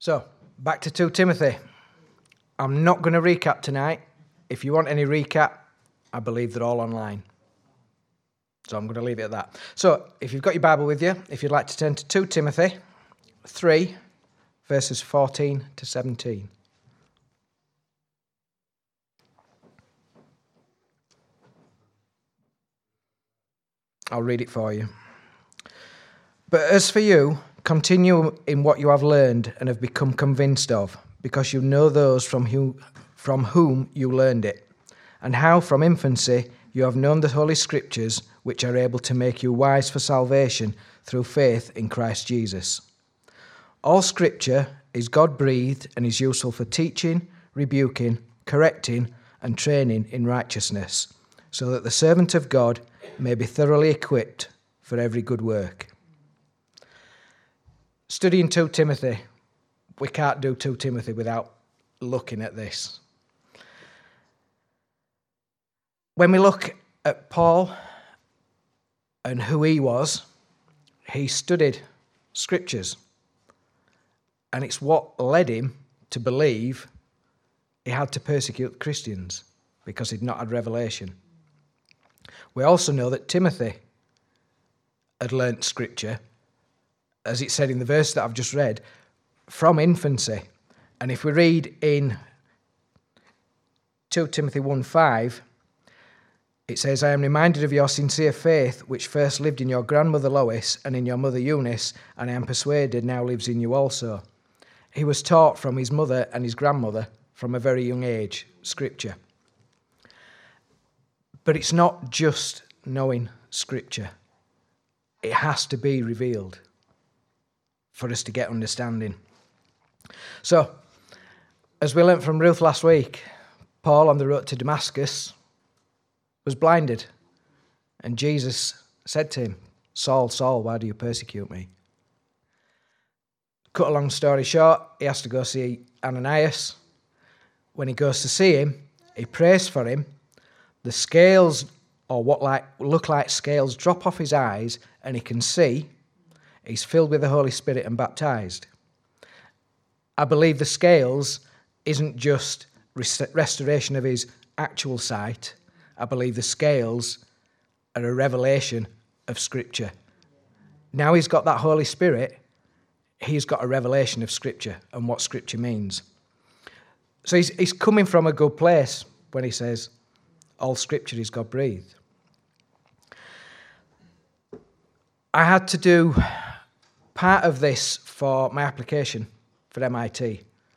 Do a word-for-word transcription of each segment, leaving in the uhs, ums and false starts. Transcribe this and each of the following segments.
So, back to Second Timothy. I'm not going to recap tonight. If you want any recap, I believe they're all online. So I'm going to leave it at that. So, if you've got your Bible with you, if you'd like to turn to Second Timothy three, verses fourteen to seventeen. I'll read it for you. But as for you, continue in what you have learned and have become convinced of, because you know those from whom, from whom you learned it, and how from infancy you have known the Holy Scriptures, which are able to make you wise for salvation through faith in Christ Jesus. All Scripture is God-breathed and is useful for teaching, rebuking, correcting, and training in righteousness, so that the servant of God may be thoroughly equipped for every good work. Studying Second Timothy, we can't do Second Timothy without looking at this. When we look at Paul and who he was, he studied Scriptures. And it's what led him to believe he had to persecute Christians because he'd not had revelation. We also know that Timothy had learnt Scripture, as it said in the verse that I've just read, from infancy. And if we read in Second Timothy one five, it says, I am reminded of your sincere faith, which first lived in your grandmother Lois and in your mother Eunice, and I am persuaded now lives in you also. He was taught from his mother and his grandmother from a very young age, Scripture. But it's not just knowing Scripture. It has to be revealed for us to get understanding. So, as we learnt from Ruth last week, Paul on the road to Damascus was blinded. And Jesus said to him, Saul, Saul, why do you persecute me? Cut a long story short, he has to go see Ananias. When he goes to see him, he prays for him. The scales, or what like look like scales, drop off his eyes, and he can see. He's filled with the Holy Spirit and baptized. I believe the scales isn't just restoration of his actual sight. I believe the scales are a revelation of Scripture. Now he's got that Holy Spirit, he's got a revelation of Scripture and what Scripture means. So he's, he's coming from a good place when he says, all Scripture is God-breathed. I had to do part of this for my application for M I T.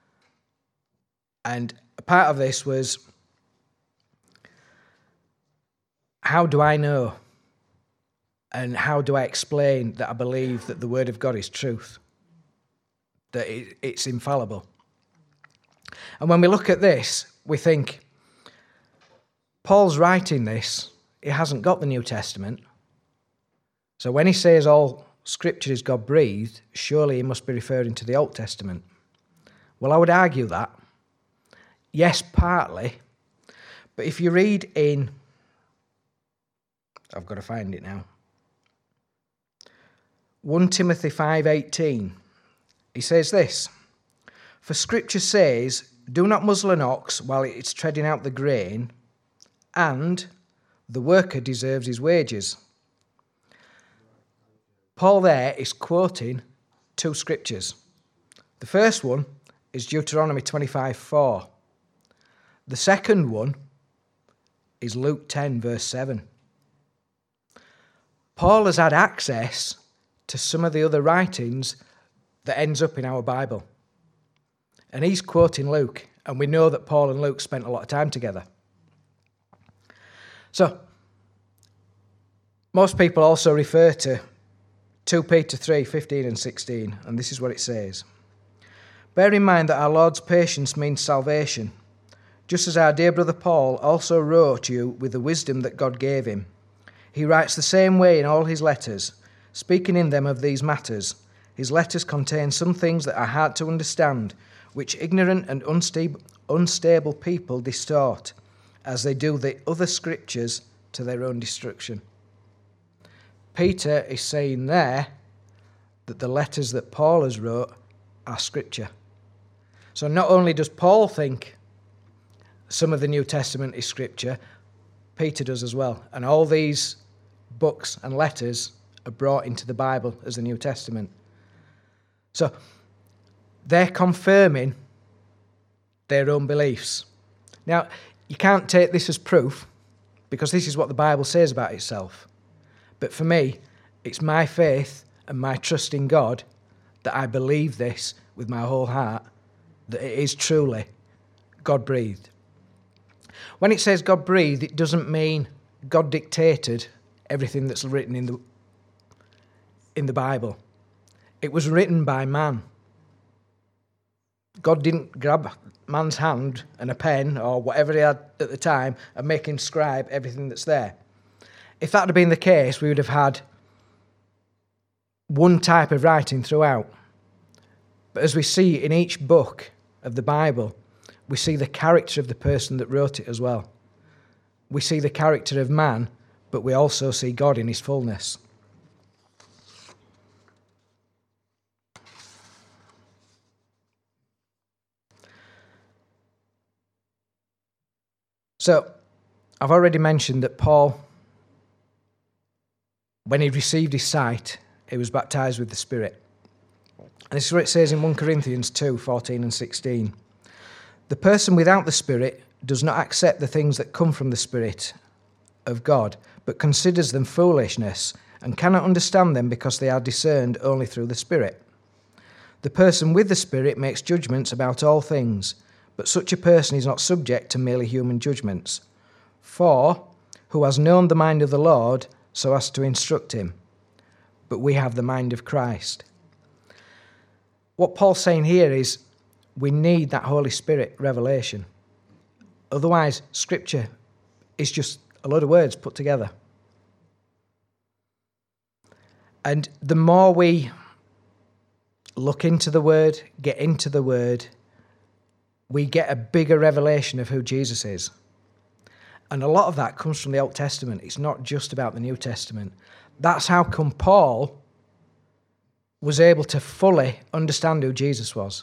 And a part of this was, how do I know and how do I explain that I believe that the Word of God is truth, that it, it's infallible? And when we look at this, we think, Paul's writing this, he hasn't got the New Testament. So when he says all Scripture is God-breathed, surely he must be referring to the Old Testament. Well, I would argue that. Yes, partly. But if you read in, I've got to find it now, First Timothy five eighteen, he says this, for Scripture says, do not muzzle an ox while it is treading out the grain, and the worker deserves his wages. Paul there is quoting two scriptures. The first one is Deuteronomy twenty-five four. The second one is Luke ten, verse seven. Paul has had access to some of the other writings that ends up in our Bible. And he's quoting Luke, and we know that Paul and Luke spent a lot of time together. So, most people also refer to Second Peter three fifteen and sixteen, and this is what it says. Bear in mind that our Lord's patience means salvation, just as our dear brother Paul also wrote you with the wisdom that God gave him. He writes the same way in all his letters, speaking in them of these matters. His letters contain some things that are hard to understand, which ignorant and unstable, unstable people distort, as they do the other scriptures to their own destruction. Peter is saying there that the letters that Paul has wrote are Scripture. So not only does Paul think some of the New Testament is scripture, Peter does as well. And all these books and letters are brought into the Bible as the New Testament. So they're confirming their own beliefs. Now, you can't take this as proof, because this is what the Bible says about itself. But for me, it's my faith and my trust in God that I believe this with my whole heart, that it is truly God-breathed. When it says God-breathed, it doesn't mean God dictated everything that's written in the, in the Bible. It was written by man. God didn't grab man's hand and a pen or whatever he had at the time and make him scribe everything that's there. If that had been the case, we would have had one type of writing throughout. But as we see in each book of the Bible, we see the character of the person that wrote it as well. We see the character of man, but we also see God in his fullness. So, I've already mentioned that Paul, when he received his sight, he was baptized with the Spirit. And this is what it says in First Corinthians two, fourteen and sixteen. The person without the Spirit does not accept the things that come from the Spirit of God, but considers them foolishness and cannot understand them because they are discerned only through the Spirit. The person with the Spirit makes judgments about all things, but such a person is not subject to merely human judgments. For who has known the mind of the Lord so as to instruct him? But we have the mind of Christ. What Paul's saying here is we need that Holy Spirit revelation. Otherwise, Scripture is just a load of words put together. And the more we look into the Word, get into the Word, we get a bigger revelation of who Jesus is. And a lot of that comes from the Old Testament. It's not just about the New Testament. That's how come Paul was able to fully understand who Jesus was.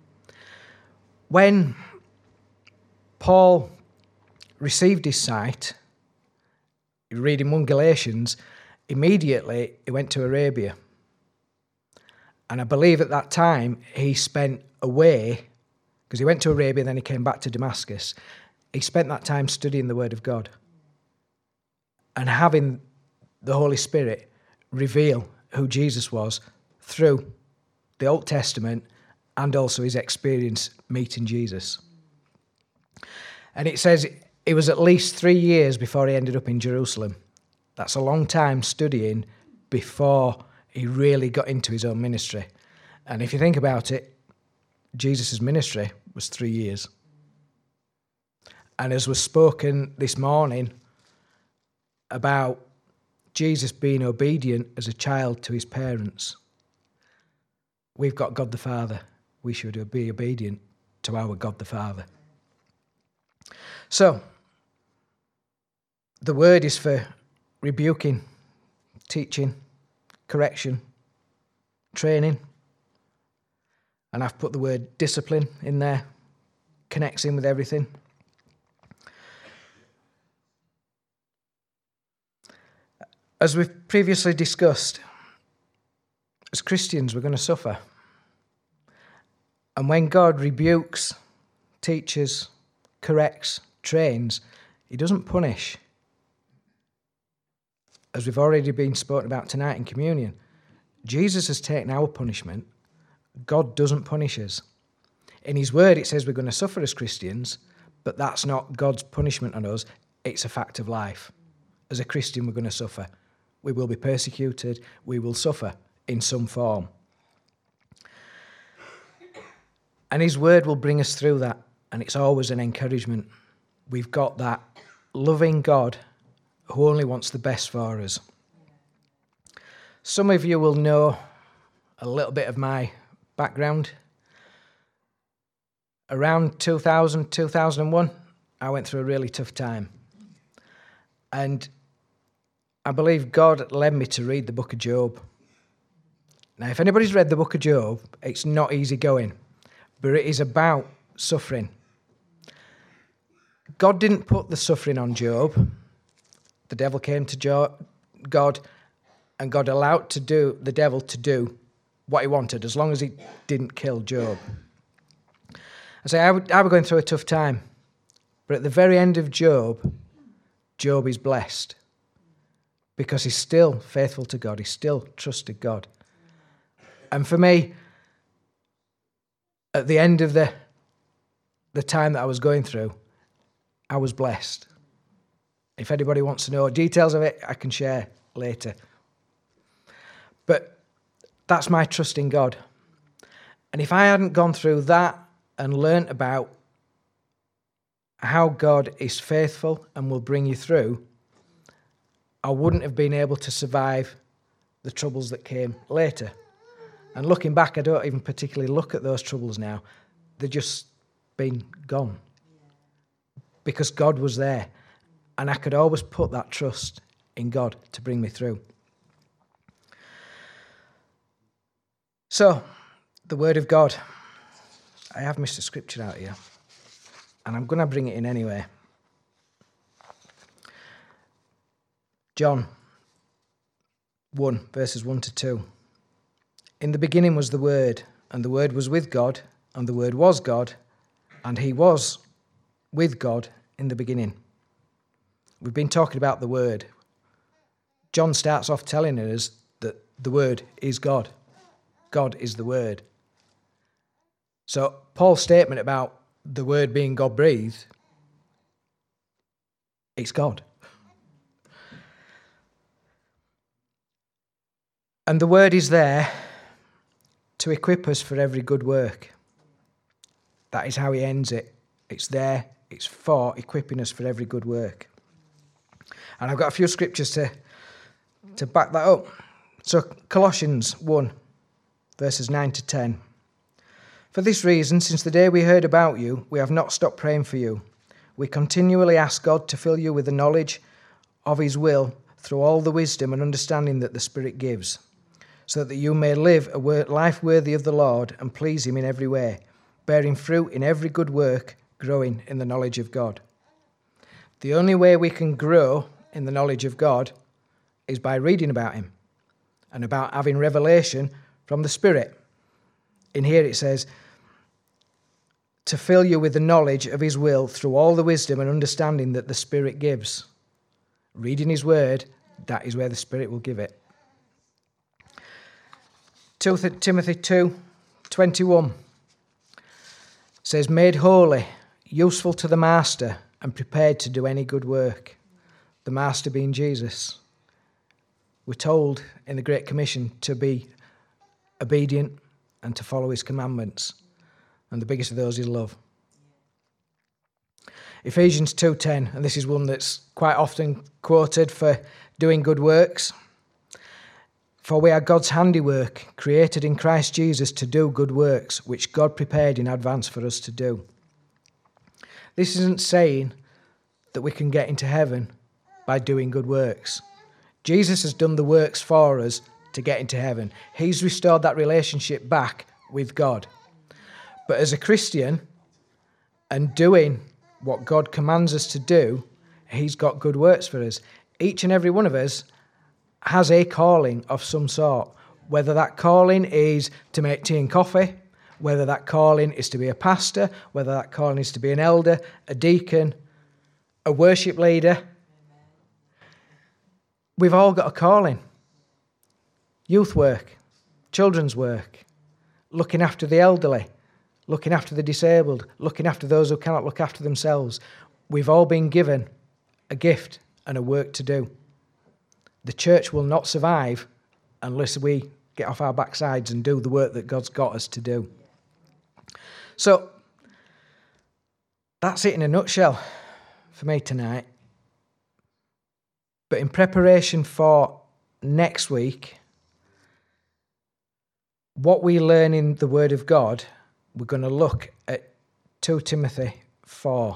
When Paul received his sight, you read in First Galatians, immediately he went to Arabia. And I believe at that time he spent away, because he went to Arabia, then he came back to Damascus. He spent that time studying the Word of God and having the Holy Spirit reveal who Jesus was through the Old Testament and also his experience meeting Jesus. And it says it was at least three years before he ended up in Jerusalem. That's a long time studying before he really got into his own ministry. And if you think about it, Jesus' ministry was three years. And as was spoken this morning about Jesus being obedient as a child to his parents, we've got God the Father. We should be obedient to our God the Father. So, the word is for rebuking, teaching, correction, training. And I've put the word discipline in there, connects in with everything. As we've previously discussed, as Christians, we're going to suffer. And when God rebukes, teaches, corrects, trains, he doesn't punish. As we've already been spoken about tonight in communion, Jesus has taken our punishment. God doesn't punish us. In his word, it says we're going to suffer as Christians, but that's not God's punishment on us. It's a fact of life. As a Christian, we're going to suffer. We will be persecuted. We will suffer in some form. And his word will bring us through that, and it's always an encouragement. We've got that loving God who only wants the best for us. Some of you will know a little bit of my background. Around two thousand, two thousand one, I went through a really tough time. And I believe God led me to read the book of Job. Now, if anybody's read the book of Job, it's not easy going. but it is about suffering. God didn't put the suffering on Job. The devil came to jo- God, and God allowed to do the devil to do what he wanted, as long as he didn't kill Job. I say, I, would, I was going through a tough time, but at the very end of Job, Job is blessed because he's still faithful to God. He still trusted God. And for me, at the end of the, the time that I was going through, I was blessed. If anybody wants to know details of it, I can share later. But that's my trust in God. And if I hadn't gone through that and learnt about how God is faithful and will bring you through, I wouldn't have been able to survive the troubles that came later. And looking back, I don't even particularly look at those troubles now. They've just been gone. Because God was there. And I could always put that trust in God to bring me through. So, the Word of God. I have missed a scripture out here. And I'm going to bring it in anyway. John one, verses one to two. In the beginning was the Word, and the Word was with God, and the Word was God, and he was with God in the beginning. We've been talking about the Word. John starts off telling us that the Word is God. God is the Word. So Paul's statement about the Word being God-breathed, it's God. And the Word is there to equip us for every good work. That is how he ends it. It's there, it's for equipping us for every good work. And I've got a few scriptures to, to back that up. So Colossians one, verses nine to ten. For this reason, since the day we heard about you, we have not stopped praying for you. We continually ask God to fill you with the knowledge of his will through all the wisdom and understanding that the Spirit gives, so that you may live a life worthy of the Lord and please him in every way, bearing fruit in every good work, growing in the knowledge of God. The only way we can grow in the knowledge of God is by reading about him and about having revelation from the Spirit. In here it says, to fill you with the knowledge of his will through all the wisdom and understanding that the Spirit gives. Reading his word, that is where the Spirit will give it. Second Timothy two twenty-one says, made holy, useful to the master, and prepared to do any good work. The master being Jesus. We're told in the Great Commission to be obedient and to follow his commandments. And the biggest of those is love. Ephesians two ten, and this is one that's quite often quoted for doing good works. For we are God's handiwork, created in Christ Jesus to do good works, which God prepared in advance for us to do. This isn't saying that we can get into heaven by doing good works. Jesus has done the works for us to get into heaven. He's restored that relationship back with God. But as a Christian, and doing what God commands us to do, he's got good works for us. Each and every one of us has a calling of some sort, whether that calling is to make tea and coffee, whether that calling is to be a pastor, whether that calling is to be an elder, a deacon, a worship leader. We've all got a calling. Youth work, children's work, looking after the elderly, looking after the disabled, looking after those who cannot look after themselves. We've all been given a gift and a work to do. The church will not survive unless we get off our backsides and do the work that God's got us to do. So, that's it in a nutshell for me tonight. But in preparation for next week, what we learn in the Word of God, we're going to look at Second Timothy four.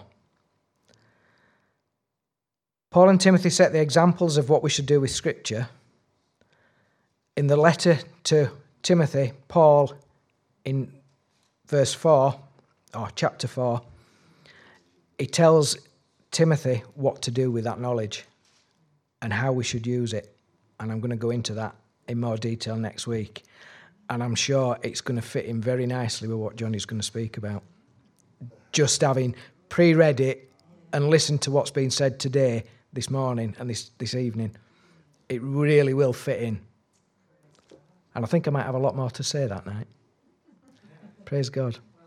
Paul and Timothy set the examples of what we should do with Scripture. In the letter to Timothy, Paul, in verse four, or chapter four, he tells Timothy what to do with that knowledge and how we should use it. And I'm going to go into that in more detail next week. And I'm sure it's going to fit in very nicely with what Johnny's going to speak about. Just having pre-read it and listened to what's been said today, this morning and this, this evening, it really will fit in. And I think I might have a lot more to say that night. Praise God.